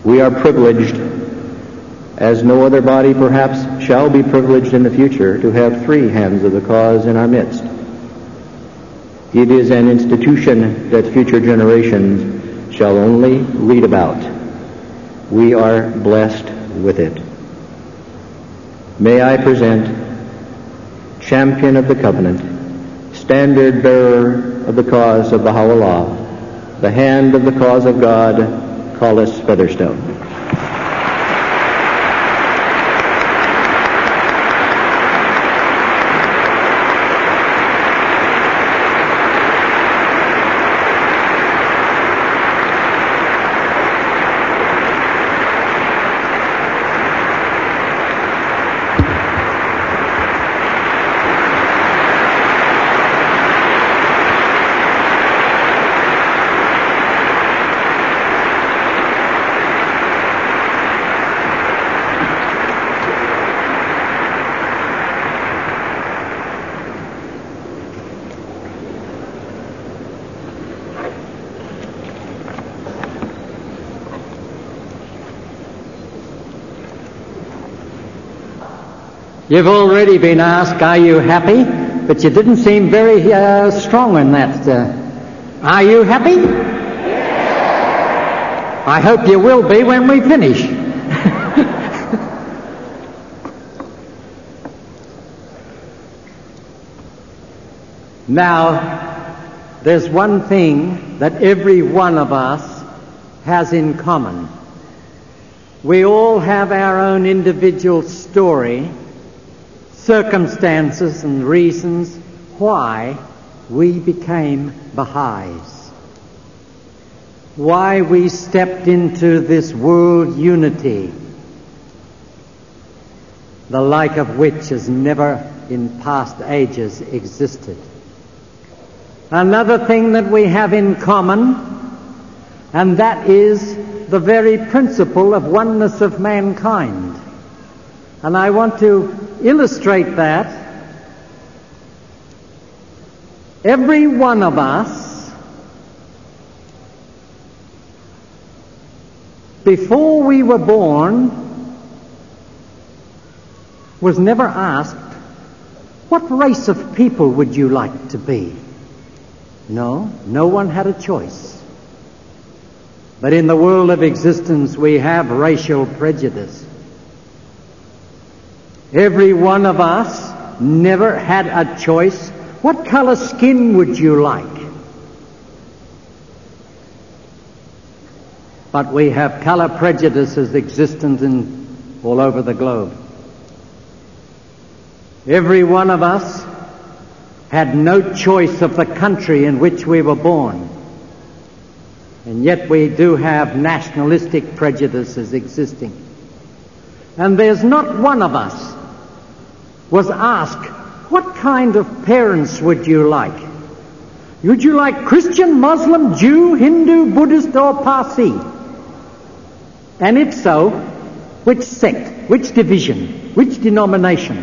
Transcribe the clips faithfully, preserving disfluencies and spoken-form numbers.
We are privileged, as no other body perhaps shall be privileged in the future, to have three hands of the cause in our midst. It is an institution that future generations shall only read about. We are blessed with it. May I present champion of the covenant, standard bearer of the cause of Baha'u'llah, the hand of the cause of God, Collis Featherstone. You've already been asked, are you happy? But you didn't seem very uh, strong in that. Uh, are you happy? Yes. I hope you will be when we finish. Now, there's one thing that every one of us has in common. We all have our own individual story, circumstances and reasons why we became Baha'is, why we stepped into this world unity, the like of which has never in past ages existed. Another thing that we have in common, and that is the very principle of oneness of mankind. And I want to illustrate that. Every one of us, before we were born, was never asked, what race of people would you like to be? No, no one had a choice. But in the world of existence, we have racial prejudice. Every one of us never had a choice. What color skin would you like? But we have color prejudices existent in all over the globe. Every one of us had no choice of the country in which we were born. And yet we do have nationalistic prejudices existing. And there's not one of us was asked, what kind of parents would you like? Would you like Christian, Muslim, Jew, Hindu, Buddhist, or Parsi? And if so, which sect, which division, which denomination?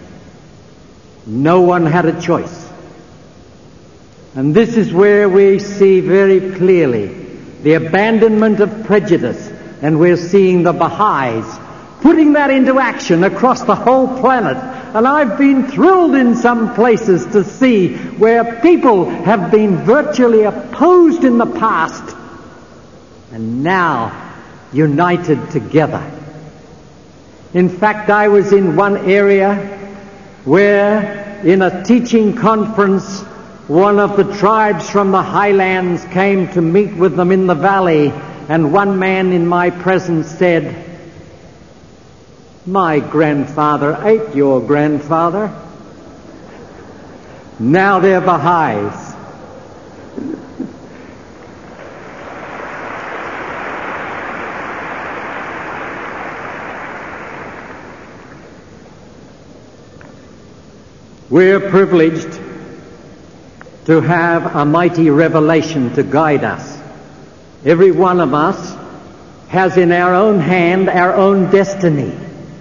No one had a choice. And this is where we see very clearly the abandonment of prejudice, and we're seeing the Baha'is putting that into action across the whole planet. And I've been thrilled in some places to see where people have been virtually opposed in the past and now united together. In fact, I was in one area where in a teaching conference, one of the tribes from the highlands came to meet with them in the valley, and one man in my presence said, my grandfather ate your grandfather. Now they're Baha'is. We're privileged to have a mighty revelation to guide us. Every one of us has in our own hand our own destiny.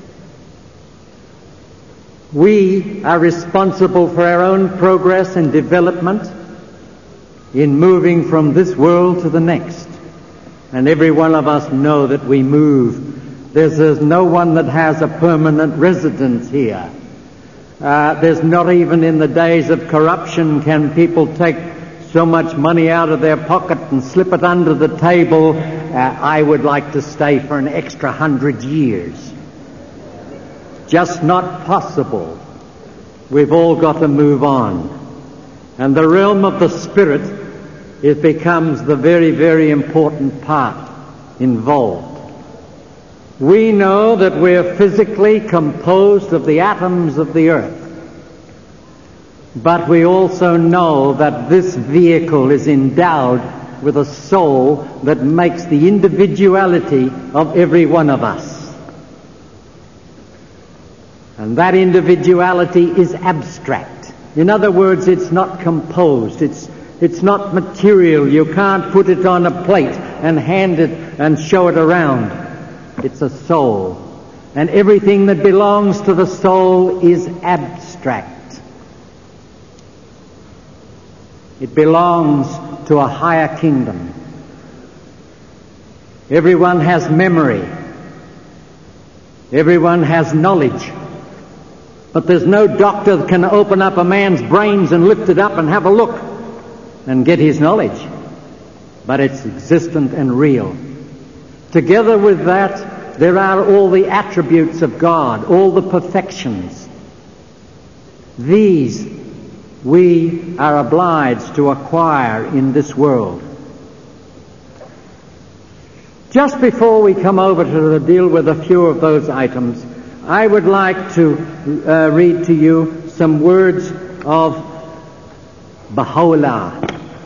We are responsible for our own progress and development in moving from this world to the next. And every one of us know that we move. There's, there's no one that has a permanent residence here. Uh, there's not even in the days of corruption can people take so much money out of their pocket and slip it under the table. Uh, I would like to stay for an extra hundred years. Just not possible. We've all got to move on. And the realm of the Spirit, it becomes the very, very important part involved. We know that we're physically composed of the atoms of the earth. But we also know that this vehicle is endowed with a soul that makes the individuality of every one of us. And that individuality is abstract. In other words, it's not composed. It's It's not material. You can't put it on a plate and hand it and show it around. It's a soul. And everything that belongs to the soul is abstract. It belongs to a higher kingdom. Everyone has memory. Everyone has knowledge. But there's no doctor that can open up a man's brains and lift it up and have a look and get his knowledge. But it's existent and real. Together with that, there are all the attributes of God, all the perfections. These we are obliged to acquire in this world. Just before we come over to deal with a few of those items, I would like to uh, read to you some words of Baha'u'llah,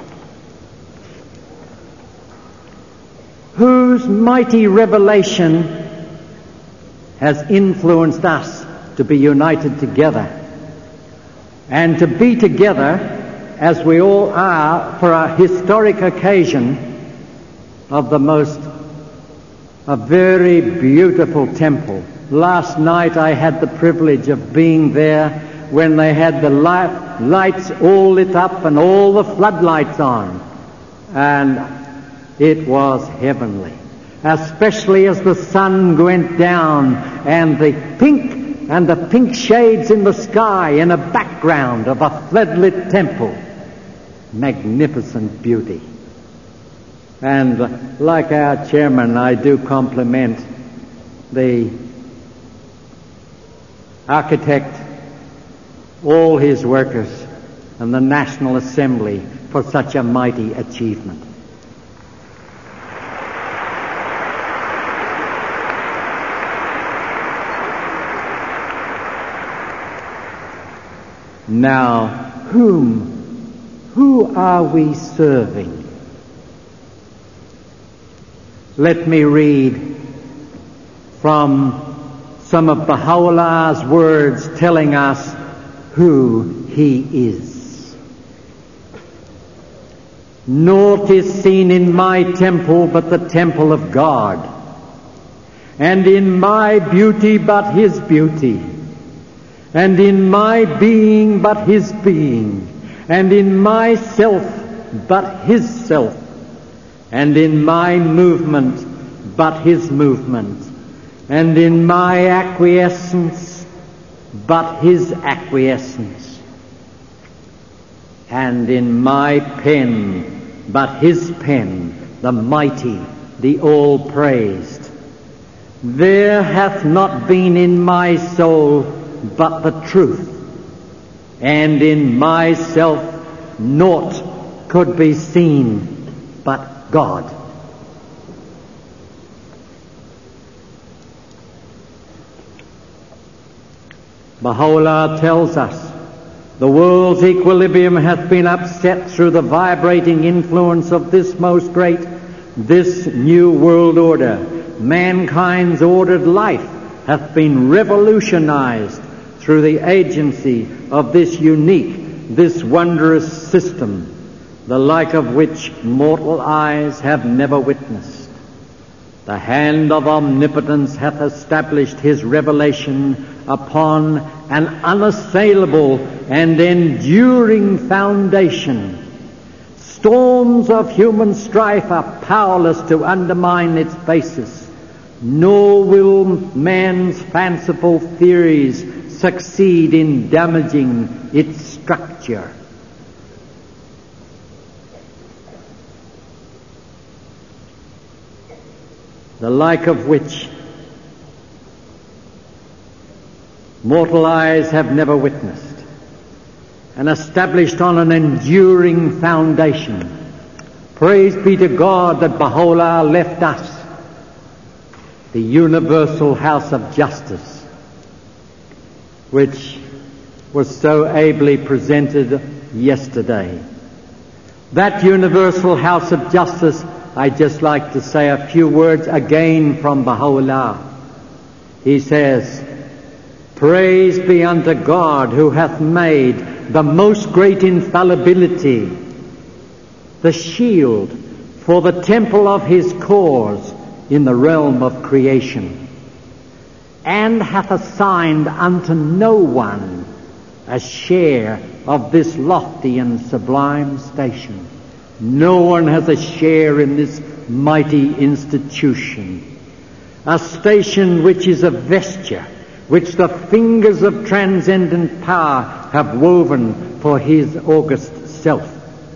whose mighty revelation has influenced us to be united together and to be together as we all are for a historic occasion of the most, a very beautiful temple. Last night I had the privilege of being there when they had the light, lights all lit up and all the floodlights on. And it was heavenly, especially as the sun went down and the pink and the pink shades in the sky in a background of a floodlit temple. Magnificent beauty. And like our chairman, I do compliment the architect, all his workers, and the National Assembly for such a mighty achievement. Now, whom, who are we serving? Let me read from some of Baha'u'llah's words telling us who he is. Naught is seen in my temple but the temple of God, and in my beauty but his beauty, and in my being but his being, and in myself but his self, and in my movement but his movement, and in my acquiescence but his acquiescence, and in my pen but his pen, the mighty, the all-praised. There hath not been in my soul but the truth, and in myself naught could be seen but God. Baha'u'llah tells us the world's equilibrium hath been upset through the vibrating influence of this most great, this new world order. Mankind's ordered life hath been revolutionized through the agency of this unique, this wondrous system, the like of which mortal eyes have never witnessed. The hand of omnipotence hath established his revelation upon an unassailable and enduring foundation, Storms of human strife are powerless to undermine its basis, nor will man's fanciful theories succeed in damaging its structure. The like of which mortal eyes have never witnessed, and established on an enduring foundation. Praise be to God that Baha'u'llah left us the universal house of justice, which was so ably presented yesterday. That universal house of justice, I'd just like to say a few words again from Baha'u'llah. He says, "Praise be unto God who hath made the most great infallibility the shield for the temple of his cause in the realm of creation, and hath assigned unto no one a share of this lofty and sublime station." No one has a share in this mighty institution, a station which is a vesture which the fingers of transcendent power have woven for his august self.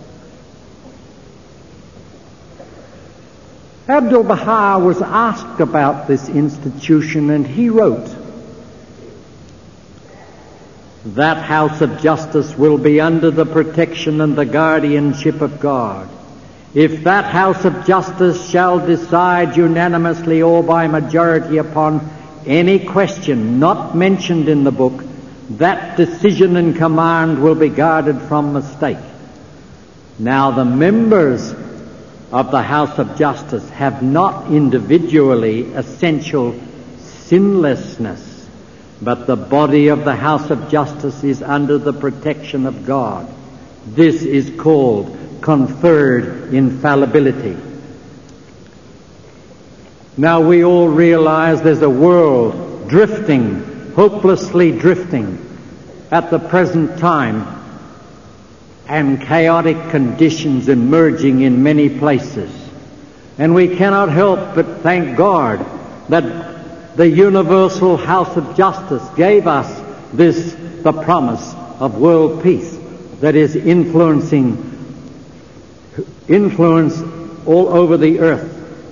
Abdu'l-Baha was asked about this institution, and he wrote, "That house of justice will be under the protection and the guardianship of God. If that house of justice shall decide unanimously or by majority upon any question not mentioned in the book, that decision and command will be guarded from mistake. Now the members of the house of justice have not individually essential sinlessness, but the body of the house of justice is under the protection of God. This is called conferred infallibility." Now we all realize there's a world drifting, hopelessly drifting at the present time, and chaotic conditions emerging in many places. And we cannot help but thank God that the universal house of justice gave us this, the promise of world peace that is influencing, influence all over the earth.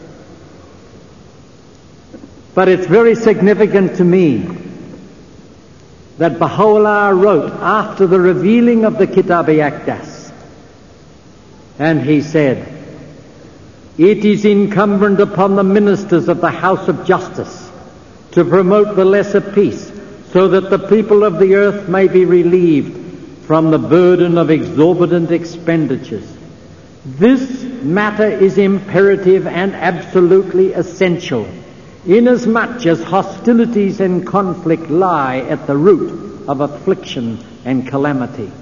But it's very significant to me that Baha'u'llah wrote after the revealing of the Kitab-i-Aqdas, and he said, "It is incumbent upon the ministers of the house of justice to promote the lesser peace, so that the people of the earth may be relieved from the burden of exorbitant expenditures. This matter is imperative and absolutely essential, inasmuch as hostilities and conflict lie at the root of affliction and calamity."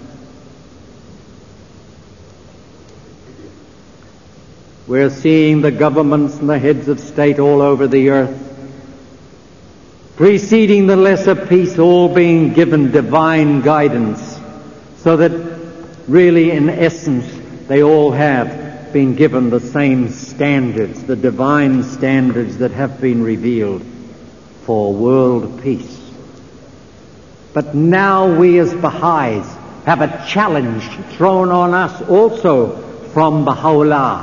We're seeing the governments and the heads of state all over the earth, preceding the lesser peace, all being given divine guidance, so that really in essence they all have been given the same standards, the divine standards that have been revealed for world peace. But now we as Baha'is have a challenge thrown on us also from Baha'u'llah.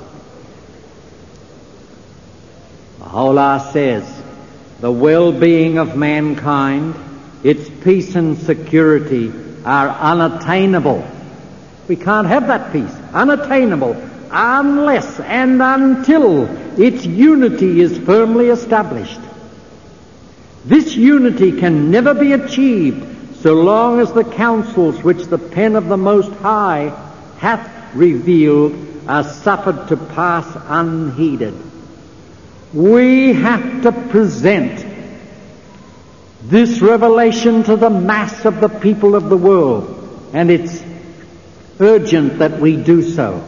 Baha'u'llah says, "The well-being of mankind, its peace and security are unattainable." We can't have that peace, unattainable, unless and until its unity is firmly established. This unity can never be achieved so long as the counsels which the pen of the Most High hath revealed are suffered to pass unheeded. We have to present this revelation to the mass of the people of the world, and it's urgent that we do so.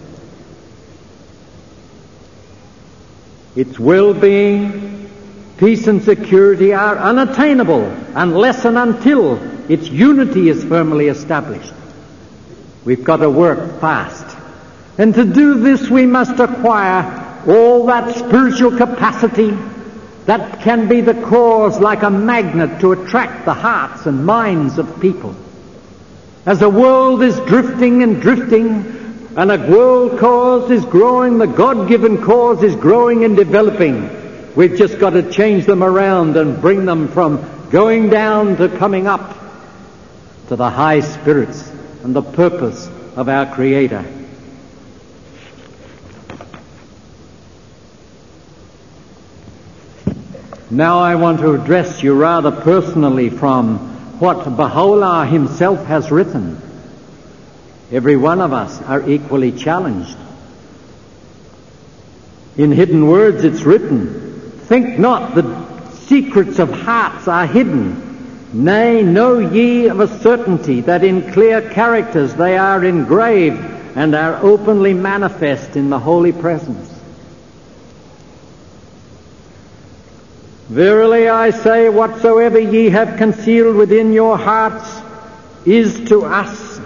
Its well-being, peace and security are unattainable unless and until its unity is firmly established. We've got to work fast And to do this we must acquire all that spiritual capacity that can be the cause, like a magnet, to attract the hearts and minds of people. As the world is drifting and drifting, and a world cause is growing, the God-given cause is growing and developing. We've just got to change them around and bring them from going down to coming up to the high spirits and the purpose of our Creator. Now I want to address you rather personally from what Baha'u'llah himself has written. Every one of us are equally challenged. In Hidden Words it's written, "Think not the secrets of hearts are hidden. Nay, know ye of a certainty that in clear characters they are engraved and are openly manifest in the holy presence. Verily I say, whatsoever ye have concealed within your hearts is to us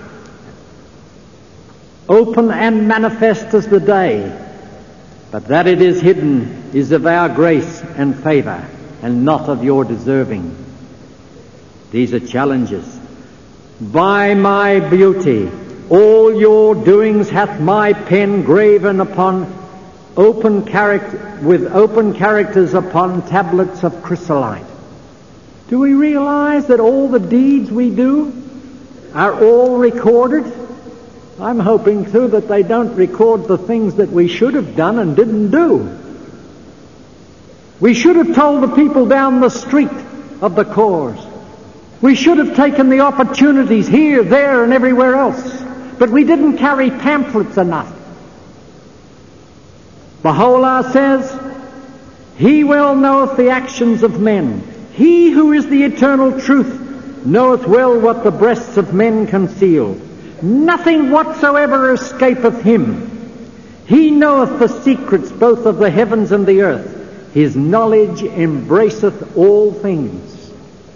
open and manifest as the day, but that it is hidden is of our grace and favor, and not of your deserving." These are challenges. "By my beauty all your doings hath my pen graven upon open character, with open characters upon tablets of chrysolite." Do we realize that all the deeds we do are all recorded? I'm hoping, too, that they don't record the things that we should have done and didn't do. We should have told the people down the street of the cause. We should have taken the opportunities here, there, and everywhere else. But we didn't carry pamphlets enough. Baha'u'llah says, "He well knoweth the actions of men. He who is the eternal truth knoweth well what the breasts of men conceal. Nothing whatsoever escapeth him. He knoweth the secrets both of the heavens and the earth. His knowledge embraceth all things.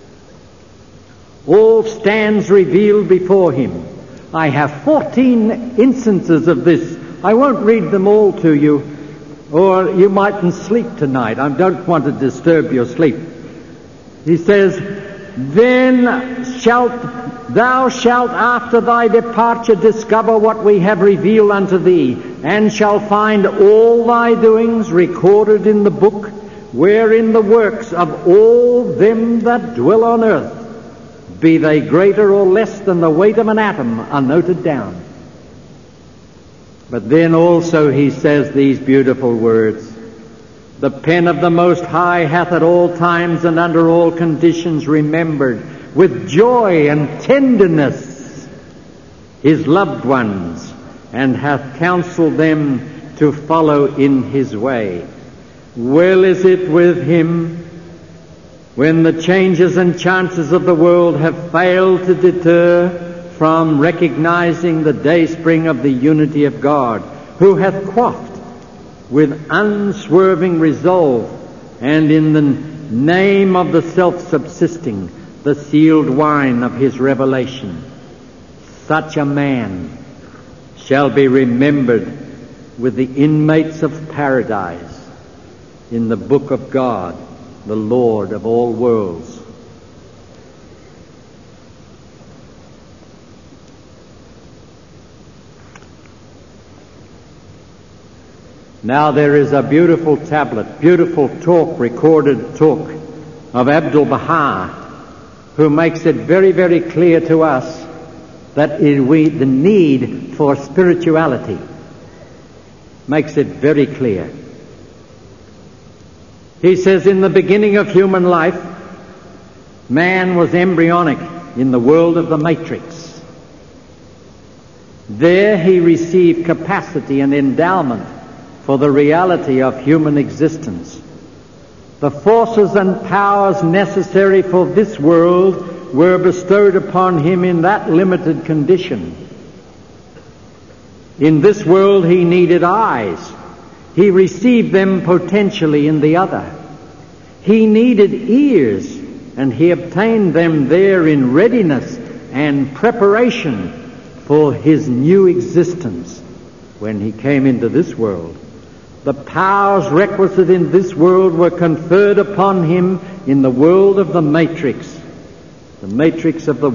All stands revealed before him." I have fourteen instances of this. I won't read them all to you, or you mightn't sleep tonight. I don't want to disturb your sleep. He says, "Then shalt thou shalt after thy departure discover what we have revealed unto thee, and shall find all thy doings recorded in the book, wherein the works of all them that dwell on earth, be they greater or less than the weight of an atom, are noted down." But then also he says these beautiful words, "The pen of the Most High hath at all times and under all conditions remembered with joy and tenderness his loved ones, and hath counseled them to follow in his way. Well is it with him when the changes and chances of the world have failed to deter from recognizing the dayspring of the unity of God, who hath quaffed with unswerving resolve, and in the name of the self-subsisting, the sealed wine of his revelation. Such a man shall be remembered with the inmates of paradise in the book of God, the Lord of all worlds." Now there is a beautiful tablet, beautiful talk, recorded talk of Abdu'l-Baha, who makes it very, very clear to us that we, the need for spirituality, makes it very clear. He says, "In the beginning of human life, man was embryonic in the world of the matrix. There he received capacity and endowment for the reality of human existence. The forces and powers necessary for this world were bestowed upon him in that limited condition. In this world he needed eyes. He received them potentially in the other. He needed ears, and he obtained them there in readiness and preparation for his new existence, when he came into this world. The powers requisite in this world were conferred upon him in the world of the matrix, the matrix of the